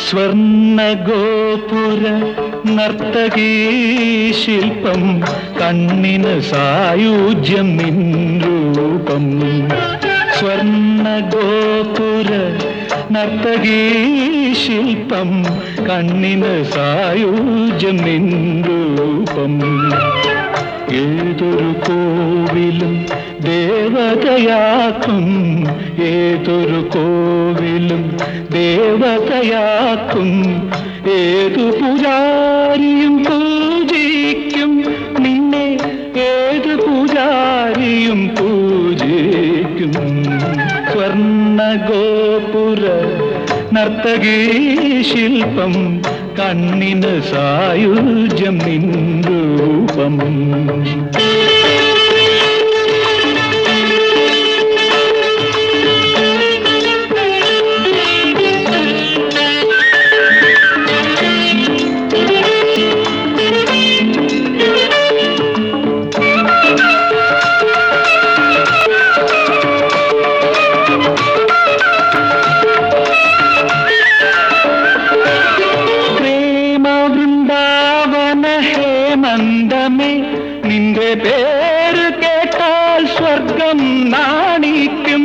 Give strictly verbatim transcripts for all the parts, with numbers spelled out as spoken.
സ്വർണഗോപുര നർത്തകീ ശില്പം കണ്ണിന് സായുജ്യം നിൻ രൂപം. സ്വർണഗോപുര നർത്തകീ ശില്പം കണ്ണിന് സായുജ്യം നിൻ രൂപം. ഏതൊരു കോവിലും ദേവതയാക്കും, ഏതൊരു കോവിലും ദേവതയാക്കും. ഏതു പൂജാരിയും പൂജിക്കും നിന്നെ, ഏതു പൂജാരിയും പൂജിക്കും. സ്വർണഗോപുര നർത്തകീ ശില്പം കണ്ണിന് സായുജ്യം നിൻ രൂപം. നിന്റെ പേര് കേട്ടാൽ സ്വർഗം നാണിക്കും.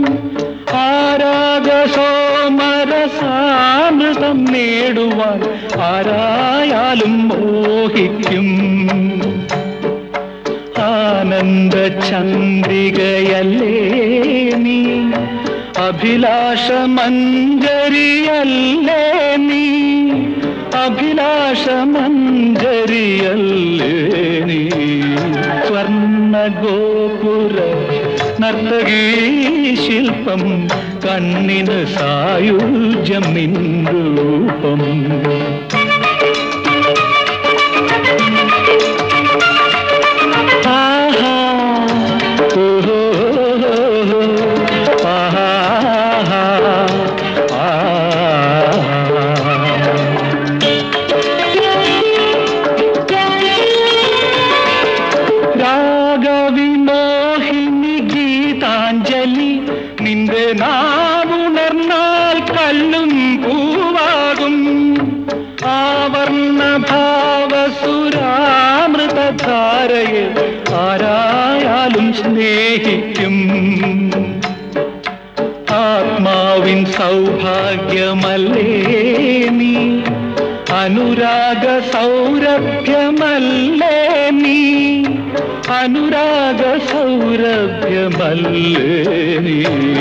ആരാഗ സോമരസാമൃതം നേടുവാൻ ആരായാലും മോഹിക്കും. ആനന്ദ ചന്ദ്രികയല്ലേ നീ, അഭിലാഷ മഞ്ജരിയല്ലേ നീ, അഭിലാഷ മഞ്ജരിയല്ലേ നീ. സ്വർണഗോപുര നർത്തകീ ശില്പം കണ്ണിന് സായുജ്യം നിൻ രൂപം. ആഹാ ഓഹോ ആഹാ രാഗവിമോഹിനി ഗീതാഞ്ജലി. നിന്റെ നാവുണർന്നാൽ കല്ലും പൂവാകും. ആവർണ ഭാവസുരാമൃതധാരയെ ആരായാലും സ്നേഹിക്കും. ആത്മാവിൻ സൗഭാഗ്യമല്ലേ നീ, അനുരാഗ സൗരഭ്യമല്ലേ നീ, അനുരാഗ സൗരഭ്യമല്ലേ നീ.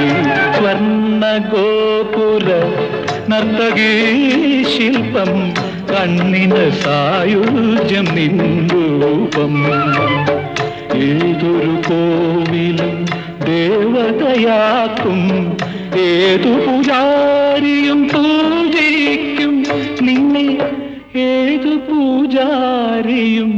സ്വർണഗോപുര നർത്തകീ ശില്പം കണ്ണിന് സായുജ്യം നിൻ രൂപം. ഏതൊരു കോവിലും ദേവതയാക്കും, ഏതു പൂജാരിയും പൂജിക്കും നിന്നെ, ഏതു പൂജാരിയും